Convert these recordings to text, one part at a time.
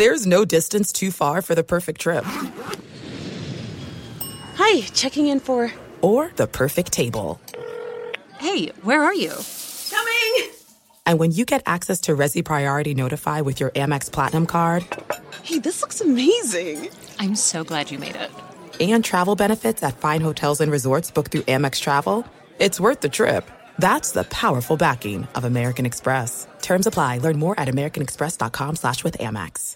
There's no distance too far for the perfect trip. Hi, checking in for... Or the perfect table. Hey, where are you? Coming! And when you get access to Resi Priority Notify with your Amex Platinum card... Hey, this looks amazing. I'm so glad you made it. And travel benefits at fine hotels and resorts booked through Amex Travel, it's worth the trip. That's the powerful backing of American Express. Terms apply. Learn more at americanexpress.com/withAmex.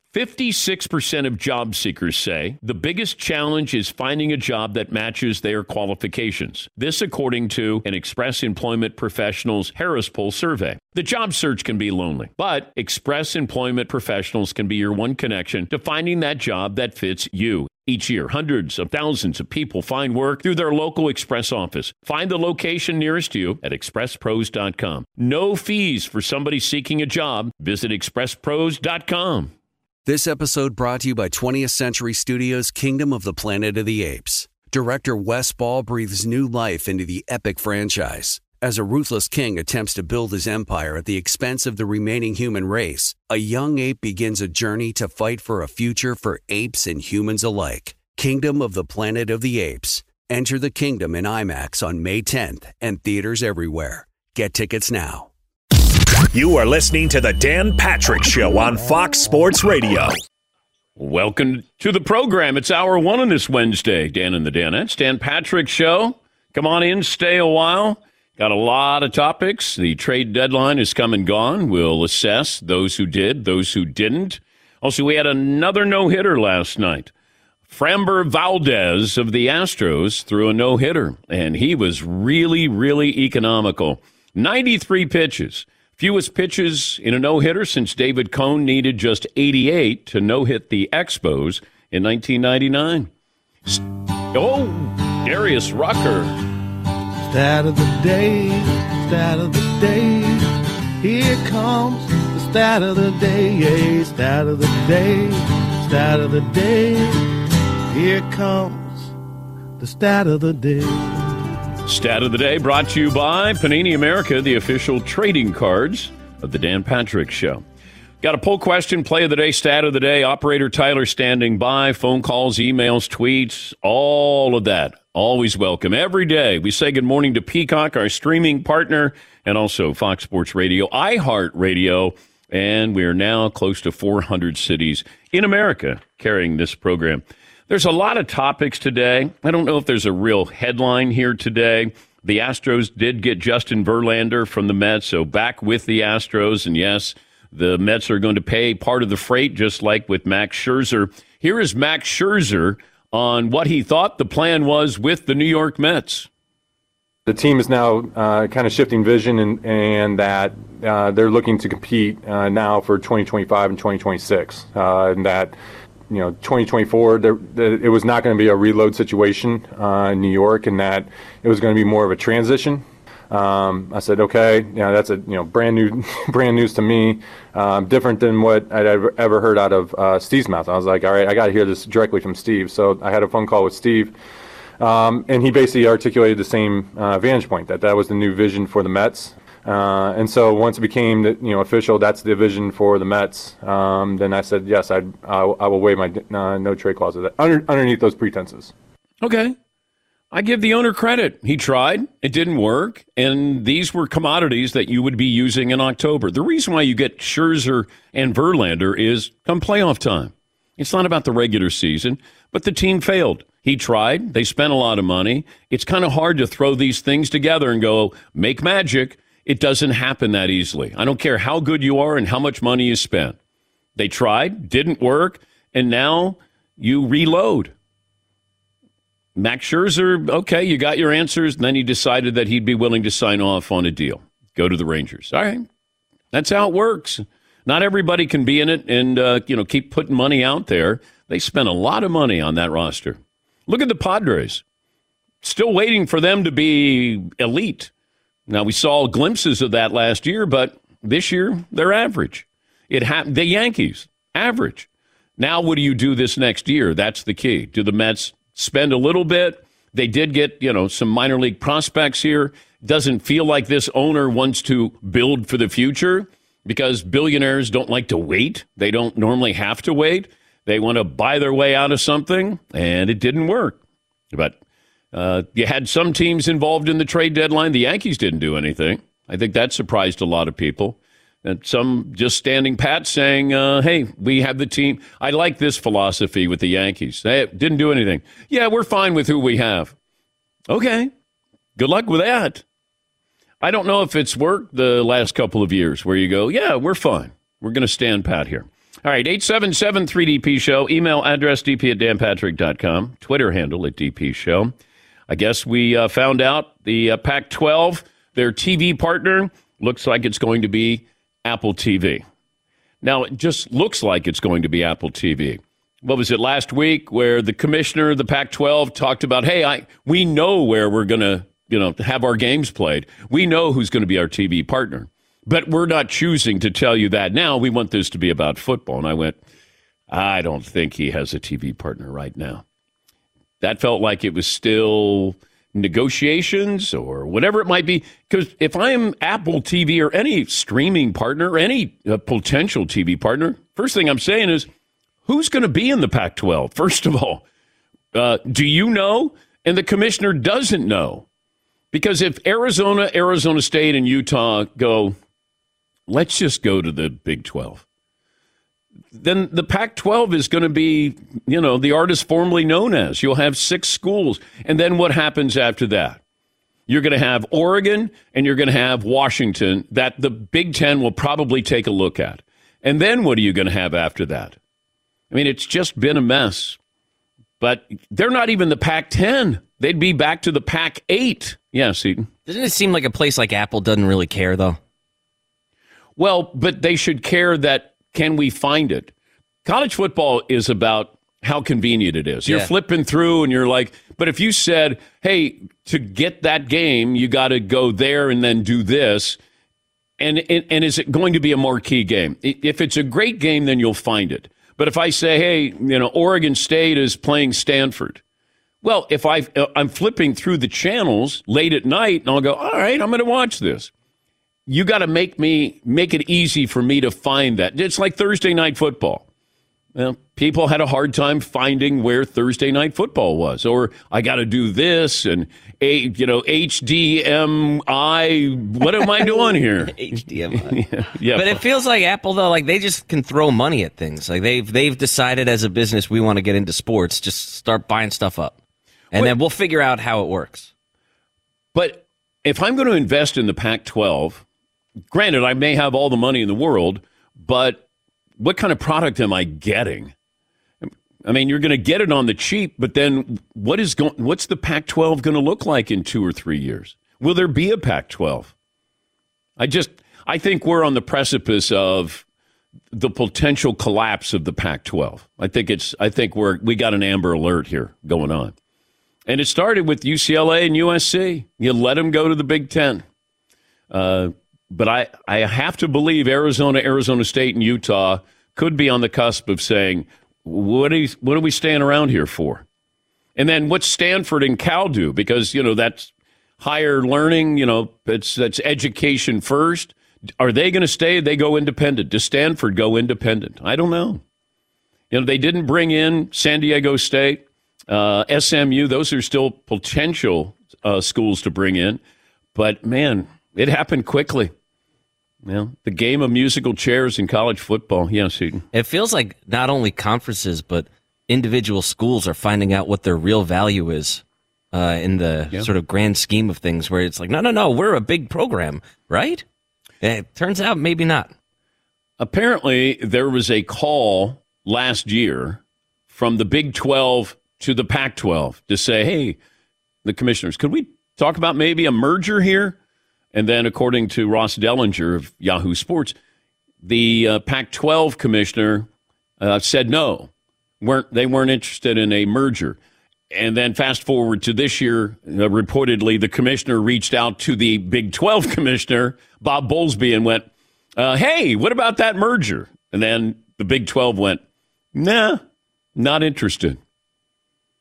56% of job seekers say the biggest challenge is finding a job that matches their qualifications. This according to an Express Employment Professionals Harris Poll survey. The job search can be lonely, but Express Employment Professionals can be your one connection to finding that job that fits you. Each year, hundreds of thousands of people find work through their local Express office. Find the location nearest you at expresspros.com. No fees for somebody seeking a job. Visit expresspros.com. This episode brought to you by 20th Century Studios' Kingdom of the Planet of the Apes. Director Wes Ball breathes new life into the epic franchise. As a ruthless king attempts to build his empire at the expense of the remaining human race, a young ape begins a journey to fight for a future for apes and humans alike. Kingdom of the Planet of the Apes. Enter the kingdom in IMAX on May 10th and theaters everywhere. Get tickets now. You are listening to The Dan Patrick Show on Fox Sports Radio. Welcome to the program. It's hour one on this Wednesday. Dan and the Danettes. Dan Patrick Show. Come on in, stay a while. Got a lot of topics. The trade deadline is come and gone. We'll assess those who did, those who didn't. Also, we had another no-hitter last night. Framber Valdez of the Astros threw a no-hitter, and he was really, really economical. 93 pitches. Fewest pitches in a no-hitter since David Cone needed just 88 to no-hit the Expos in 1999. Darius Rucker. Stat of the day, stat of the day. Here comes the stat of the day, stat of the day, stat of the day. Here comes the stat of the day. Stat of the day brought to you by Panini America, the official trading cards of the Dan Patrick Show. Got a poll question, play of the day, stat of the day. Operator Tyler standing by. Phone calls, emails, tweets, all of that. Always welcome. Every day we say good morning to Peacock, our streaming partner, and also Fox Sports Radio, iHeartRadio, and we are now close to 400 cities in America carrying this program. There's a lot of topics today. I don't know if there's a real headline here today. The Astros did get Justin Verlander from the Mets, so back with the Astros. And yes, the Mets are going to pay part of the freight, just like with Max Scherzer. Here is Max Scherzer on what he thought the plan was with the New York Mets. The team is now kind of shifting vision and that they're looking to compete now for 2025 and 2026. And that 2024, it was not going to be a reload situation in New York, and that it was going to be more of a transition. I said, okay, that's a brand news to me, different than what I'd ever heard out of Steve's mouth. I was like, all right, I got to hear this directly from Steve. So I had a phone call with Steve, and he basically articulated the same vantage point, that was the new vision for the Mets. And so once it became official, that's the vision for the Mets. Then I said, yes, I will waive my no trade clause underneath those pretenses. Okay. I give the owner credit. He tried. It didn't work. And these were commodities that you would be using in October. The reason why you get Scherzer and Verlander is come playoff time. It's not about the regular season, but the team failed. He tried. They spent a lot of money. It's kind of hard to throw these things together and go, make magic. It doesn't happen that easily. I don't care how good you are and how much money you spent. They tried, didn't work, and now you reload. Max Scherzer, okay, you got your answers, and then he decided that he'd be willing to sign off on a deal. Go to the Rangers. All right. That's how it works. Not everybody can be in it and keep putting money out there. They spent a lot of money on that roster. Look at the Padres. Still waiting for them to be elite. Now, we saw glimpses of that last year, but this year, they're average. The Yankees, average. Now, what do you do this next year? That's the key. Do the Mets spend a little bit? They did get, some minor league prospects here. Doesn't feel like this owner wants to build for the future because billionaires don't like to wait. They don't normally have to wait. They want to buy their way out of something, and it didn't work. But you had some teams involved in the trade deadline. The Yankees didn't do anything. I think that surprised a lot of people. And some just standing pat saying, hey, we have the team. I like this philosophy with the Yankees. They didn't do anything. Yeah, we're fine with who we have. Okay, good luck with that. I don't know if it's worked the last couple of years where you go, yeah, we're fine. We're going to stand pat here. All right, 877-3DP Show. Email address dp@danpatrick.com. Twitter handle @DP Show. I guess we found out the Pac-12, their TV partner, looks like it's going to be Apple TV. Now, it just looks like it's going to be Apple TV. What was it last week where the commissioner of the Pac-12 talked about, hey, we know where we're going to have our games played. We know who's going to be our TV partner. But we're not choosing to tell you that now. We want this to be about football. And I went, I don't think he has a TV partner right now. That felt like it was still negotiations or whatever it might be. Because if I am Apple TV or any streaming partner, any potential TV partner, first thing I'm saying is, who's going to be in the Pac-12? First of all, do you know? And the commissioner doesn't know. Because if Arizona State, and Utah go, let's just go to the Big 12, then the Pac-12 is going to be, the artist formerly known as. You'll have 6 schools. And then what happens after that? You're going to have Oregon and you're going to have Washington that the Big Ten will probably take a look at. And then what are you going to have after that? I mean, it's just been a mess. But they're not even the Pac-10. They'd be back to the Pac-8. Yeah, Seton. Doesn't it seem like a place like Apple doesn't really care, though? Well, but they should care that, can we find it? College football is about how convenient it is. You're flipping through and you're like, but if you said, hey, to get that game, you got to go there and then do this. And is it going to be a marquee game? If it's a great game, then you'll find it. But if I say, hey, Oregon State is playing Stanford. Well, if I'm flipping through the channels late at night and I'll go, all right, I'm going to watch this. You got to make it easy for me to find that. It's like Thursday Night Football. Well, people had a hard time finding where Thursday Night Football was. Or I got to do this and, HDMI. What am I doing here? HDMI. Yeah. But it feels like Apple, though, like they just can throw money at things. Like they've decided as a business we want to get into sports. Just start buying stuff up. And then we'll figure out how it works. But if I'm going to invest in the Pac-12, granted, I may have all the money in the world, but what kind of product am I getting? I mean, you're going to get it on the cheap, but then what's the Pac-12 going to look like in 2 or 3 years? Will there be a Pac-12? I think we're on the precipice of the potential collapse of the Pac-12. I think we got an Amber Alert here going on. And it started with UCLA and USC. You let them go to the Big Ten. But I have to believe Arizona State, and Utah could be on the cusp of saying, what are we staying around here for? And then what's Stanford and Cal do? Because, that's higher learning, that's education first. Are they going to stay? They go independent. Does Stanford go independent? I don't know. They didn't bring in San Diego State. SMU, those are still potential schools to bring in. But, man, it happened quickly. The game of musical chairs in college football. Yes, Eden. It feels like not only conferences, but individual schools are finding out what their real value is in the sort of grand scheme of things, where it's like, no, we're a big program, right? It turns out maybe not. Apparently, there was a call last year from the Big 12 to the Pac-12 to say, hey, the commissioners, could we talk about maybe a merger here? And then, according to Ross Dellinger of Yahoo Sports, the Pac-12 commissioner said no. They weren't interested in a merger. And then fast forward to this year, reportedly the commissioner reached out to the Big 12 commissioner, Bob Bowlesby, and went, hey, what about that merger? And then the Big 12 went, nah, not interested.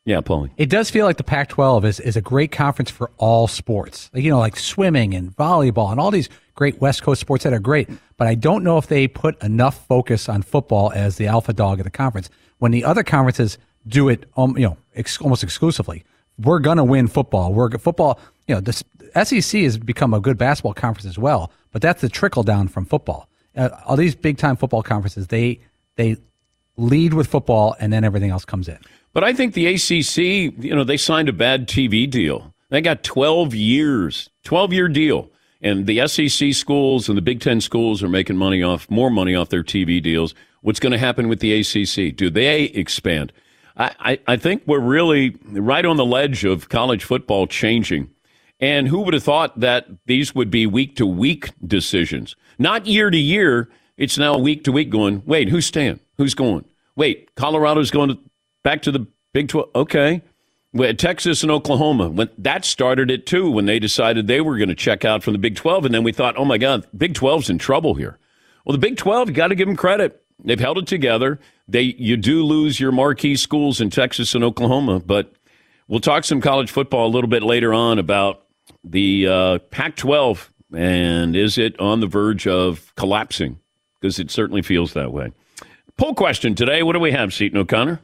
Yeah, Paulie. It does feel like the Pac-12 is a great conference for all sports. Like swimming and volleyball and all these great West Coast sports that are great. But I don't know if they put enough focus on football as the alpha dog of the conference. When the other conferences do it, almost exclusively. We're gonna win football. The SEC has become a good basketball conference as well, but that's the trickle down from football. All these big time football conferences, they lead with football, and then everything else comes in. But I think the ACC, they signed a bad TV deal. They got 12-year deal, and the SEC schools and the Big Ten schools are making more money off their TV deals. What's going to happen with the ACC? Do they expand? I think we're really right on the ledge of college football changing. And who would have thought that these would be week-to-week decisions? Not year-to-year. It's now week-to-week going, wait, who's staying? Who's going? Wait, Colorado's going back to the Big 12. Okay. Texas and Oklahoma, that started it too when they decided they were going to check out from the Big 12. And then we thought, oh, my God, Big 12's in trouble here. Well, the Big 12, you got to give them credit. They've held it together. You do lose your marquee schools in Texas and Oklahoma, but we'll talk some college football a little bit later on about the Pac-12, and is it on the verge of collapsing? Because it certainly feels that way. Poll question today. What do we have, Seton O'Connor?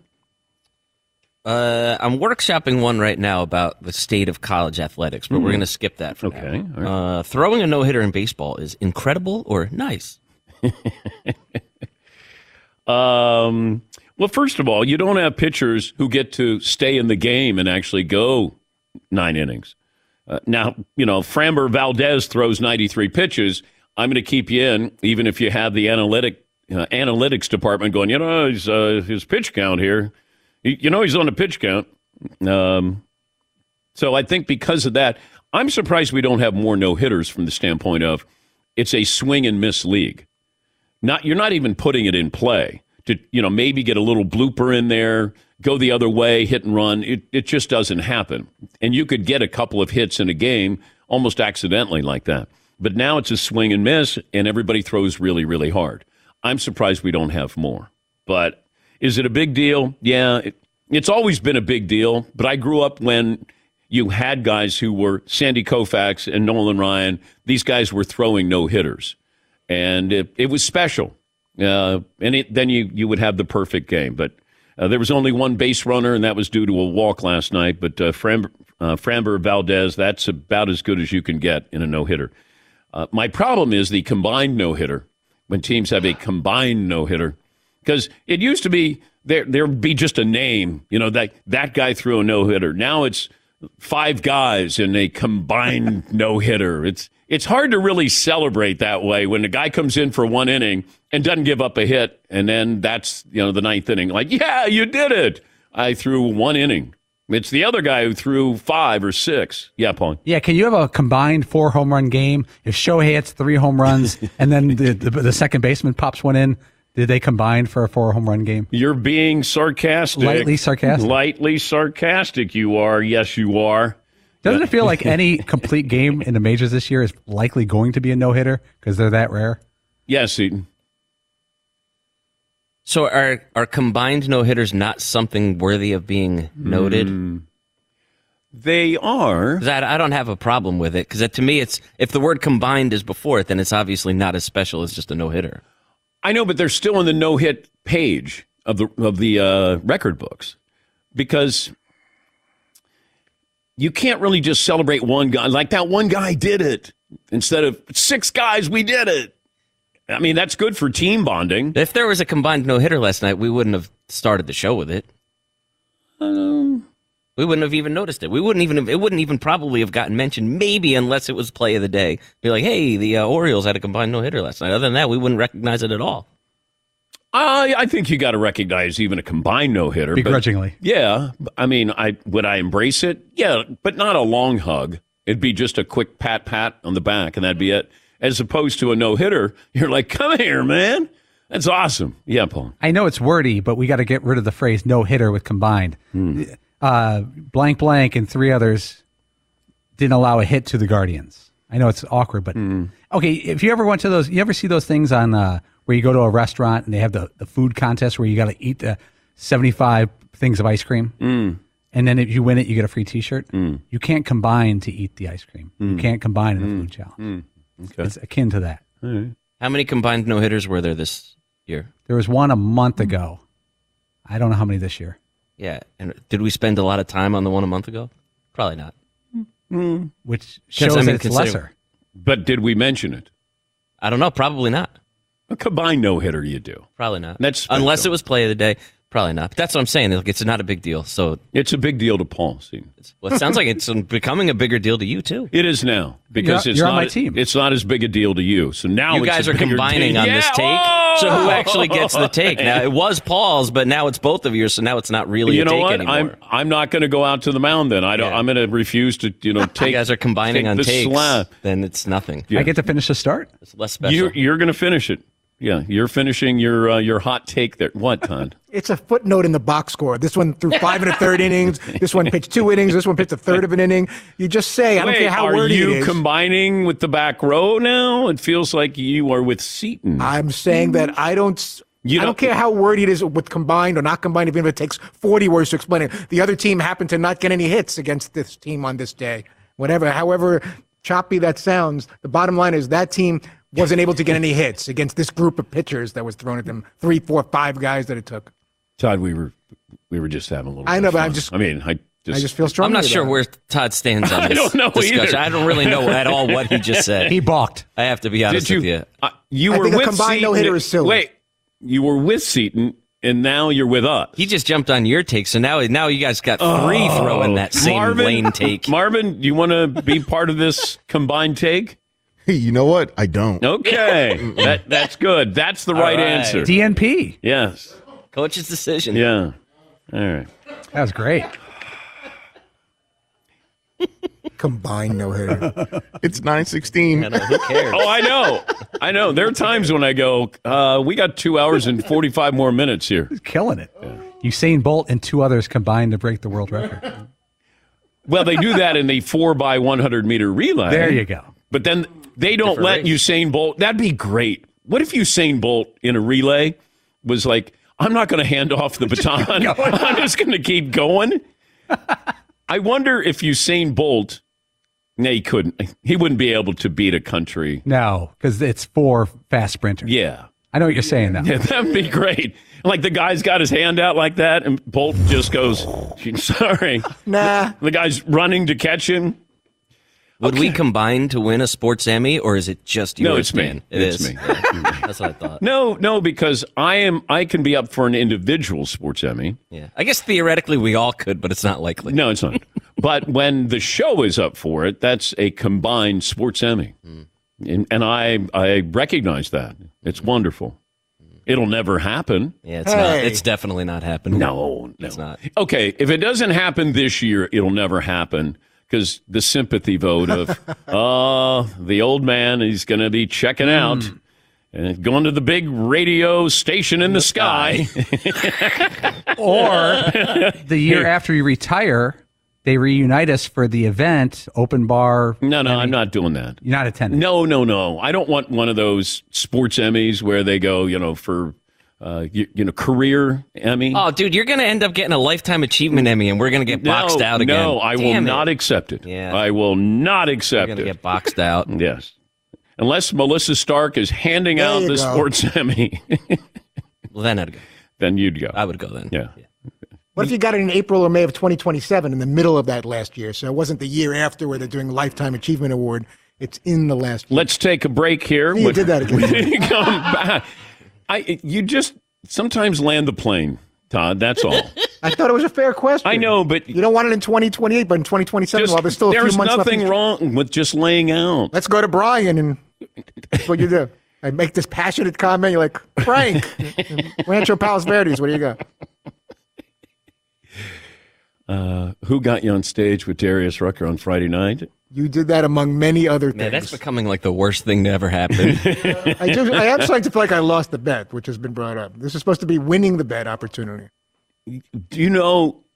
I'm workshopping one right now about the state of college athletics, but we're going to skip that for now. All right. Throwing a no-hitter in baseball is incredible or nice? Well, first of all, you don't have pitchers who get to stay in the game and actually go 9 innings. Now, Framber Valdez throws 93 pitches. I'm going to keep you in, even if you have the analytics department going, his pitch count here. He's on a pitch count. So I think because of that, I'm surprised we don't have more no-hitters from the standpoint of it's a swing and miss league. You're not even putting it in play to, maybe get a little blooper in there, go the other way, hit and run. It just doesn't happen. And you could get a couple of hits in a game almost accidentally like that. But now it's a swing and miss, and everybody throws really, really hard. I'm surprised we don't have more. But is it a big deal? Yeah, it's always been a big deal. But I grew up when you had guys who were Sandy Koufax and Nolan Ryan. These guys were throwing no-hitters. And it was special. Then you would have the perfect game. But there was only one base runner, and that was due to a walk last night. But Framber Valdez, that's about as good as you can get in a no-hitter. My problem is the combined no-hitter, when teams have a combined no-hitter. Because it used to be there would be just a name, that guy threw a no-hitter. Now it's 5 guys in a combined no-hitter. It's hard to really celebrate that way when the guy comes in for 1 inning and doesn't give up a hit, and then that's the 9th inning. Like, yeah, you did it. I threw 1 inning. It's the other guy who threw 5 or 6. Yeah, Paul. Yeah, can you have a combined 4 home run game? If Shohei hits 3 home runs and then the second baseman pops 1 in, did they combine for a 4 home run game? You're being sarcastic. Lightly sarcastic. Lightly sarcastic you are. Yes, you are. Doesn't it feel like any complete game in the majors this year is likely going to be a no-hitter because they're that rare? Yes, Eaton. So are combined no-hitters not something worthy of being noted? They are. I don't have a problem with it, because to me, if the word combined is before it, then it's obviously not as special as just a no-hitter. I know, but they're still on the no-hit page of the record books, because you can't really just celebrate one guy. Like that one guy did it. Instead of 6 guys, we did it. I mean, that's good for team bonding. If there was a combined no-hitter last night, we wouldn't have started the show with it. We wouldn't have even noticed it. It wouldn't even probably have gotten mentioned, maybe unless it was play of the day. Be like, hey, the Orioles had a combined no-hitter last night. Other than that, we wouldn't recognize it at all. I think you got to recognize even a combined no-hitter. Begrudgingly. Yeah. I mean, would I embrace it? Yeah, but not a long hug. It'd be just a quick pat on the back, and that'd be it. As opposed to a no-hitter, you're like, come here, man. That's awesome. Yeah, Paul. I know it's wordy, but we got to get rid of the phrase no-hitter with combined. Blank blank and 3 others didn't allow a hit to the Guardians. I know it's awkward, but okay, if you ever went to those, you ever see those things on where you go to a restaurant and they have the food contest where you got to eat the 75 things of ice cream? And then if you win it, you get a free T-shirt. You can't combine to eat the ice cream. You can't combine in the food challenge. Okay. It's akin to that. All right. How many combined no-hitters were there this year? There was one a month ago. I don't know how many this year. Yeah. And did we spend a lot of time on the one a month ago? Probably not. Which shows that it's lesser. But did we mention it? I don't know. Probably not. A combined no-hitter you do. Probably not. That's special. Unless it was play of the day. Probably not. But that's what I'm saying. It's not a big deal. So it's a big deal to Paul. Well, it sounds like it's becoming a bigger deal to you too. It is now because you're on my team. It's not as big a deal to you. So now you guys are combining on this take. Whoa! So who actually gets the take? Now it was Paul's, but now it's both of yours. So now it's not really a take anymore. I'm not going to go out to the mound then. I'm going to refuse to take. You guys are combining on takes. Slab. Then it's nothing. I get to finish the start. It's less special. You're going to finish it. Yeah, you're finishing your hot take there. What, Todd? It's a footnote in the box score. This one threw 5 1/3 innings. This one pitched 2 innings. This one pitched a third of an inning. You just say, I don't care how wordy it is. Are you combining with the back row now? It feels like you are with Seaton. I'm saying that I don't care how wordy it is with combined or not combined, even if it takes 40 words to explain it. The other team happened to not get any hits against this team on this day. However choppy that sounds, the bottom line is that team wasn't able to get any hits against this group of pitchers that was thrown at them. 3, 4, 5 guys that it took. Todd, we were just having a little. I know, but fun. I just feel strongly. I'm not sure it. where Todd stands on this I don't know discussion. either. I don't really know at all what he just said. He balked. I have to be honest with you. You I were think with a combined Seaton. no-hitter is silly. Wait, you were with Seaton, and now you're with us. He just jumped on your take, so now you guys got free throwing that same lane take. Marvin, you want to be part of this combined take? Hey, you know what? I don't. Okay, that's good. That's the right answer. DNP. Yes. Coach's decision. Yeah. All right. That was great. Combined no-hitter. It's 9:16. Who cares? Oh, I know. There are times when I go, we got 2 hours and 45 more minutes here. He's killing it. Yeah. Usain Bolt and 2 others combined to break the world record. Well, they do that in the 4x100 meter relay. There you go. But then they don't let Usain Bolt. That'd be great. What if Usain Bolt in a relay was like, I'm not going to hand off the baton. I'm just going to keep going. I wonder if Usain Bolt, no, he couldn't. He wouldn't be able to beat a country. No, because it's 4 fast sprinters. Yeah. I know what you're saying now. Yeah, that'd be great. Like the guy's got his hand out like that, and Bolt just goes, sorry. Nah. The guy's running to catch him. Would we combine to win a sports Emmy, or is it just yours? No, it's man? me. It's me. That's what I thought. No, because I can be up for an individual sports Emmy. Yeah, I guess theoretically we all could, but it's not likely. No, it's not. But when the show is up for it, that's a combined sports Emmy, and I recognize that. It's wonderful. It'll never happen. Yeah, it's not. It's definitely not happening. No, it's not. Okay, if it doesn't happen this year, it'll never happen. Because the sympathy vote of, the old man, he's going to be checking out and going to the big radio station in the sky. Or the year after you retire, they reunite us for the event, open bar. No, I'm not doing that. You're not attending? No. I don't want one of those sports Emmys where they go, for... career Emmy. Oh, dude, you're going to end up getting a Lifetime Achievement Emmy, and we're going to get boxed out again. No, I will not accept it. Yeah. I will not accept You're it. going to get boxed out. Yes. Unless Melissa Stark is handing out the sports Emmy. Well, then I'd go. Then you'd go. I would go then. Yeah. What if you got it in April or May of 2027 in the middle of that last year? So it wasn't the year after where they're doing Lifetime Achievement Award. It's in the last year. Let's take a break here. You did that again. When you come back. You just sometimes land the plane, Todd. That's all. I thought it was a fair question. I know, but you don't want it in 2028, but in 2027, well, there's still a few months left. There's nothing wrong with just laying out. Let's go to Brian, and that's what you do. I make this passionate comment. You're like, Frank, Rancho Palos Verdes, what do you got? Who got you on stage with Darius Rucker on Friday night? You did that among many other things. Man, that's becoming like the worst thing to ever happen. I am starting to feel like I lost the bet, which has been brought up. This is supposed to be winning the bet opportunity. Do you know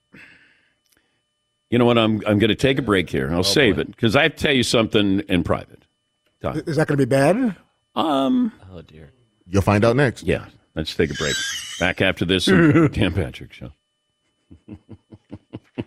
what? I'm going to take a break here. I'll save it because I have to tell you something in private. Todd. Is that going to be bad? Oh, dear. You'll find out next. Yeah. Let's take a break. Back after this, Dan Patrick Show.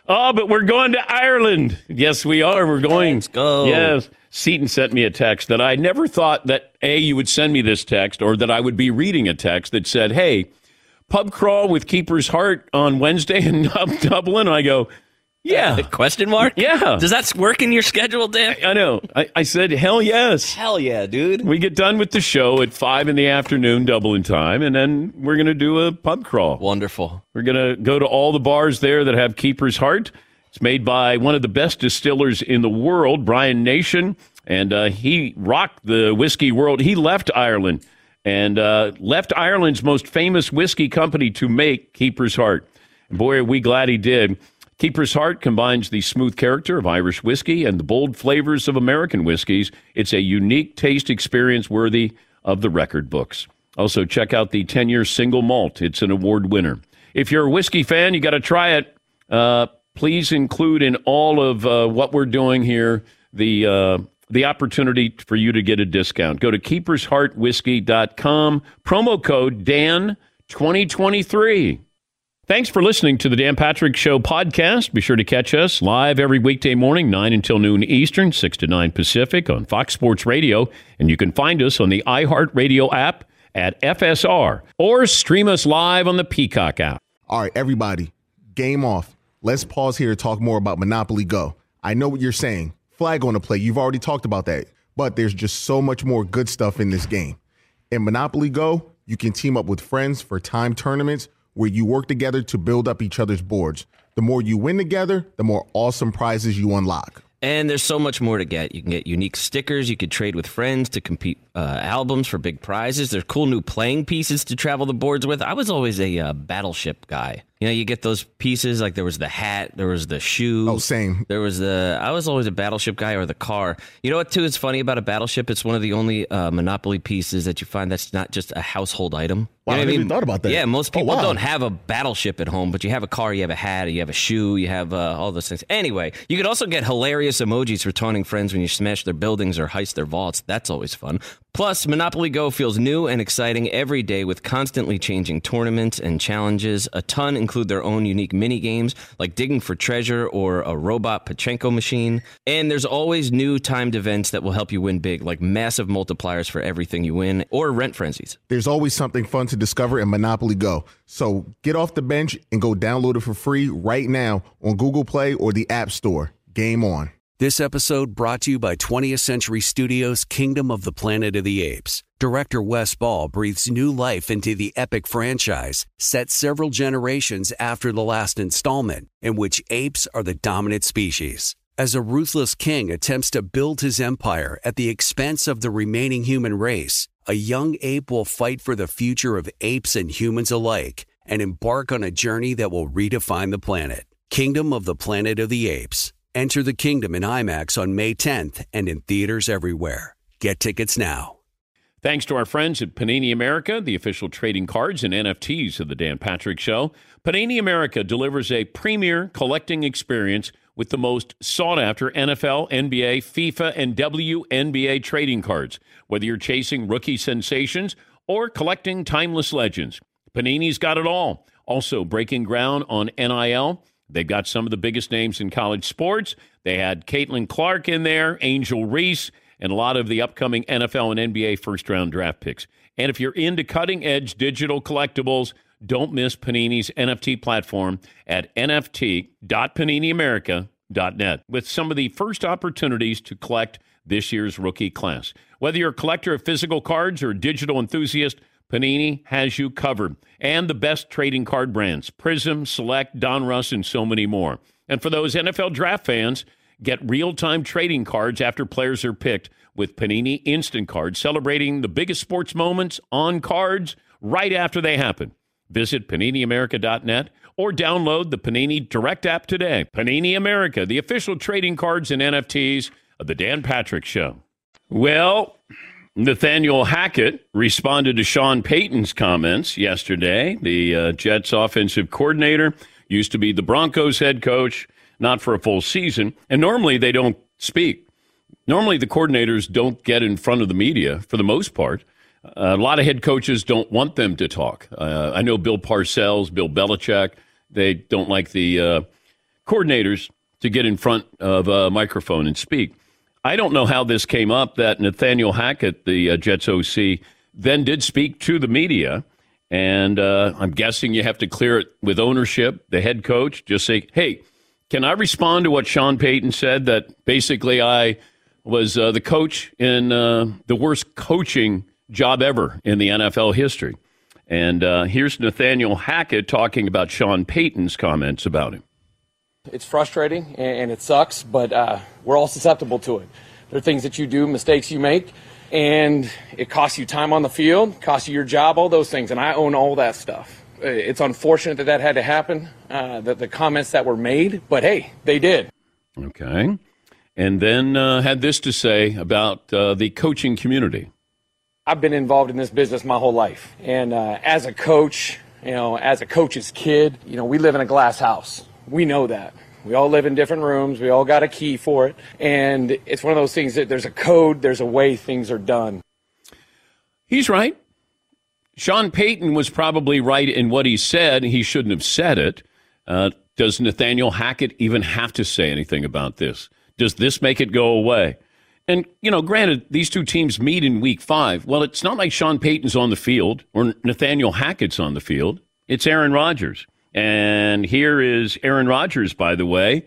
Oh, but we're going to Ireland. Yes, we are. We're going. Let's go. Yes. Seton sent me a text that I never thought that, A, you would send me this text or that I would be reading a text that said, hey, pub crawl with Keeper's Heart on Wednesday in Dublin. I go, yeah. Question mark? Yeah. Does that work in your schedule, Dan? I know. I said, hell yes. Hell yeah, dude. We get done with the show at 5 in the afternoon, Dublin time, and then we're going to do a pub crawl. Wonderful. We're going to go to all the bars there that have Keeper's Heart. It's made by one of the best distillers in the world, Brian Nation, and he rocked the whiskey world. He left Ireland and left Ireland's most famous whiskey company to make Keeper's Heart. And boy, are we glad he did. Keeper's Heart combines the smooth character of Irish whiskey and the bold flavors of American whiskeys. It's a unique taste experience worthy of the record books. Also, check out the 10-year single malt. It's an award winner. If you're a whiskey fan, you got to try it. Please include in all of what we're doing here the opportunity for you to get a discount. Go to keepersheartwhiskey.com, promo code DAN2023. Thanks for listening to the Dan Patrick Show podcast. Be sure to catch us live every weekday morning, 9 until noon Eastern, 6 to 9 Pacific on Fox Sports Radio. And you can find us on the iHeartRadio app at FSR or stream us live on the Peacock app. All right, everybody, game off. Let's pause here to talk more about Monopoly Go. I know what you're saying. Flag on the play. You've already talked about that. But there's just so much more good stuff in this game. In Monopoly Go, you can team up with friends for timed tournaments where you work together to build up each other's boards. The more you win together, the more awesome prizes you unlock. And there's so much more to get. You can get unique stickers. You could trade with friends to compete albums for big prizes. There's cool new playing pieces to travel the boards with. I was always a Battleship guy. You know, you get those pieces, like there was the hat, there was the shoe. Oh, same. I was always a Battleship guy, or the car. You know what, too, is funny about a Battleship? It's one of the only Monopoly pieces that you find that's not just a household item. Wow, You know I what never even thought about that. Yeah, most people wow. don't have a Battleship at home, but you have a car, you have a hat, you have a shoe, you have all those things. Anyway, you could also get hilarious emojis for taunting friends when you smash their buildings or heist their vaults. That's always fun. Plus, Monopoly Go feels new and exciting every day with constantly changing tournaments and challenges. A ton include their own unique mini games like digging for treasure or a robot Pachinko machine. And there's always new timed events that will help you win big, like massive multipliers for everything you win or rent frenzies. There's always something fun to discover in Monopoly Go. So get off the bench and go download it for free right now on Google Play or the App Store. Game on. This episode brought to you by 20th Century Studios' Kingdom of the Planet of the Apes. Director Wes Ball breathes new life into the epic franchise, set several generations after the last installment, in which apes are the dominant species. As a ruthless king attempts to build his empire at the expense of the remaining human race, a young ape will fight for the future of apes and humans alike and embark on a journey that will redefine the planet. Kingdom of the Planet of the Apes. Enter the kingdom in IMAX on May 10th and in theaters everywhere. Get tickets now. Thanks to our friends at Panini America, the official trading cards and NFTs of the Dan Patrick Show. Panini America delivers a premier collecting experience with the most sought-after NFL, NBA, FIFA, and WNBA trading cards. Whether you're chasing rookie sensations or collecting timeless legends, Panini's got it all. Also breaking ground on NIL. They've got some of the biggest names in college sports. They had Caitlin Clark in there, Angel Reese, and a lot of the upcoming NFL and NBA first-round draft picks. And if you're into cutting-edge digital collectibles, don't miss Panini's NFT platform at nft.paniniamerica.net with some of the first opportunities to collect this year's rookie class. Whether you're a collector of physical cards or a digital enthusiast, Panini has you covered. And the best trading card brands, Prism, Select, Donruss, and so many more. And for those NFL draft fans, get real-time trading cards after players are picked with Panini Instant Cards, celebrating the biggest sports moments on cards right after they happen. Visit PaniniAmerica.net or download the Panini Direct app today. Panini America, the official trading cards and NFTs of the Dan Patrick Show. Well, Nathaniel Hackett responded to Sean Payton's comments yesterday. The Jets offensive coordinator used to be the Broncos head coach, not for a full season. And normally they don't speak. Normally the coordinators don't get in front of the media for the most part. A lot of head coaches don't want them to talk. I know Bill Parcells, Bill Belichick, they don't like the coordinators to get in front of a microphone and speak. I don't know how this came up that Nathaniel Hackett, the Jets OC, then did speak to the media. And I'm guessing you have to clear it with ownership, the head coach. Just say, hey, can I respond to what Sean Payton said, that basically I was the coach in the worst coaching job ever in the NFL history? And here's Nathaniel Hackett talking about Sean Payton's comments about him. It's frustrating and it sucks, but we're all susceptible to it. There are things that you do, mistakes you make, and it costs you time on the field, costs you your job, all those things, and I own all that stuff. It's unfortunate that that had to happen, that the comments that were made, but hey, they did. Okay. And then had this to say about the coaching community. I've been involved in this business my whole life, and as a coach, as a coach's kid, we live in a glass house. We know that. We all live in different rooms. We all got a key for it. And it's one of those things that there's a code, there's a way things are done. He's right. Sean Payton was probably right in what he said. He shouldn't have said it. Does Nathaniel Hackett even have to say anything about this? Does this make it go away? And, granted, these two teams meet in week 5. Well, it's not like Sean Payton's on the field or Nathaniel Hackett's on the field. It's Aaron Rodgers. And here is Aaron Rodgers, by the way,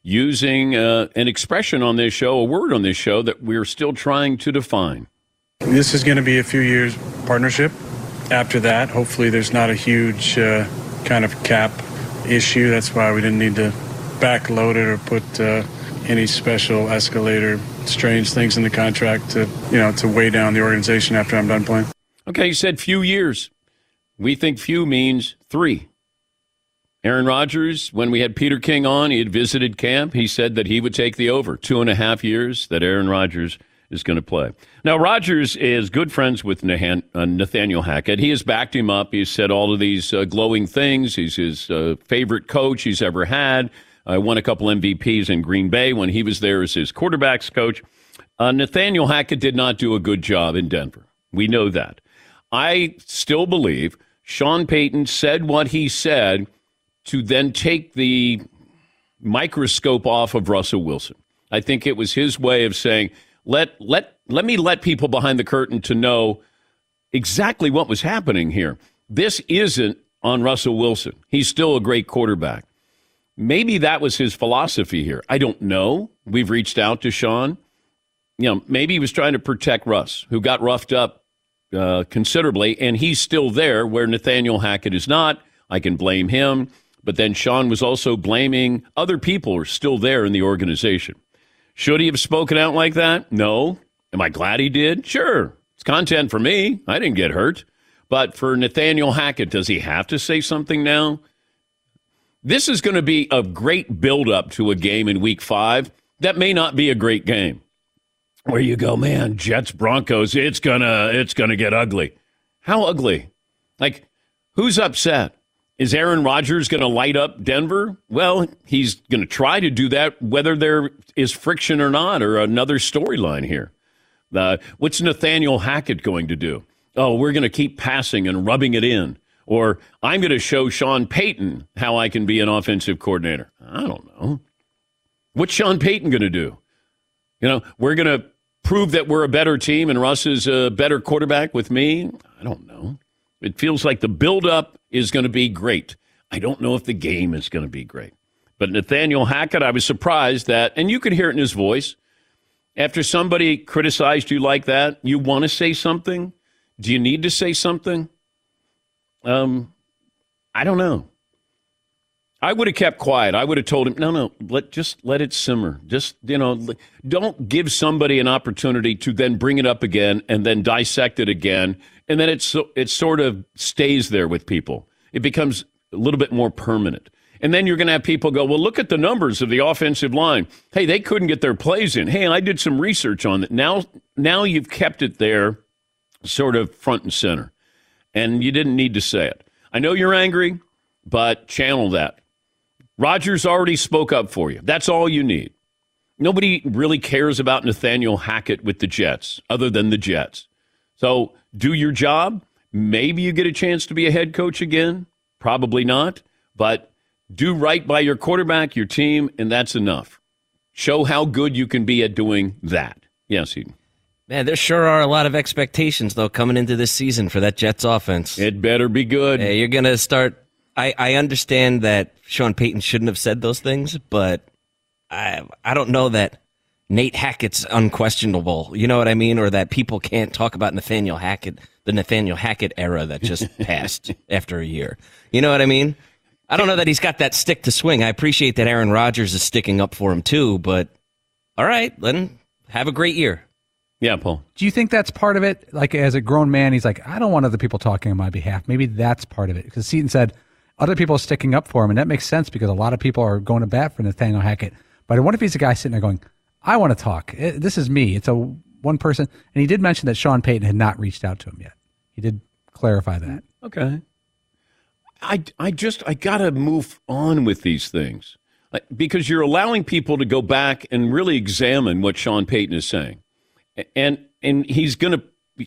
using an expression on this show, a word on this show that we're still trying to define. This is going to be a few years partnership. After that, hopefully there's not a huge kind of cap issue. That's why we didn't need to backload it or put any special escalator strange things in the contract to weigh down the organization after I'm done playing. Okay, you said few years. We think few means 3. Aaron Rodgers, when we had Peter King on, he had visited camp. He said that he would take the over 2.5 years that Aaron Rodgers is going to play. Now, Rodgers is good friends with Nathaniel Hackett. He has backed him up. He's said all of these glowing things. He's his favorite coach he's ever had. Won a couple MVPs in Green Bay when he was there as his quarterbacks coach. Nathaniel Hackett did not do a good job in Denver. We know that. I still believe Sean Payton said what he said to then take the microscope off of Russell Wilson. I think it was his way of saying, let me let people behind the curtain to know exactly what was happening here. This isn't on Russell Wilson. He's still a great quarterback. Maybe that was his philosophy here. I don't know. We've reached out to Sean. Maybe he was trying to protect Russ, who got roughed up considerably, and he's still there where Nathaniel Hackett is not. I can blame him. But then Sean was also blaming other people who are still there in the organization. Should he have spoken out like that? No. Am I glad he did? Sure. It's content for me. I didn't get hurt. But for Nathaniel Hackett, does he have to say something now? This is going to be a great build-up to a game in Week 5 that may not be a great game. Where you go, man, Jets, Broncos, it's gonna get ugly. How ugly? Like, who's upset? Is Aaron Rodgers going to light up Denver? Well, he's going to try to do that whether there is friction or not, or another storyline here. What's Nathaniel Hackett going to do? Oh, we're going to keep passing and rubbing it in. Or I'm going to show Sean Payton how I can be an offensive coordinator. I don't know. What's Sean Payton going to do? We're going to prove that we're a better team and Russ is a better quarterback with me? I don't know. It feels like the buildup is going to be great. I don't know if the game is going to be great. But Nathaniel Hackett, I was surprised that, and you could hear it in his voice, after somebody criticized you like that, you want to say something? Do you need to say something? I don't know. I would have kept quiet. I would have told him, no, just let it simmer. Just, don't give somebody an opportunity to then bring it up again and then dissect it again. And then it sort of stays there with people. It becomes a little bit more permanent. And then you're going to have people go, well, look at the numbers of the offensive line. Hey, they couldn't get their plays in. Hey, I did some research on it. Now you've kept it there sort of front and center. And you didn't need to say it. I know you're angry, but channel that. Rodgers already spoke up for you. That's all you need. Nobody really cares about Nathaniel Hackett with the Jets other than the Jets. So do your job. Maybe you get a chance to be a head coach again. Probably not. But Do right by your quarterback, your team, and that's enough. Show how good you can be at doing that. Yes, Eden. Man, there sure are a lot of expectations, though, coming into this season for that Jets offense. It better be good. Hey, you're going to start. I understand that Sean Payton shouldn't have said those things, but I don't know that Nate Hackett's unquestionable. You know what I mean? Or that people can't talk about Nathaniel Hackett, the Nathaniel Hackett era that just passed after a year. You know what I mean? I don't know that he's got that stick to swing. I appreciate that Aaron Rodgers is sticking up for him too, but all right, then have a great year. Yeah, Paul. Do you think that's part of it? Like, as a grown man, he's like, I don't want other people talking on my behalf. Maybe that's part of it. Because Seton said other people are sticking up for him, and that makes sense because a lot of people are going to bat for Nathaniel Hackett. But what if he's a guy sitting there going, I want to talk. This is me. It's a one person. And he did mention that Sean Payton had not reached out to him yet. He did clarify that. Okay. I got to move on with these things because you're allowing people to go back and really examine what Sean Payton is saying. And he's going to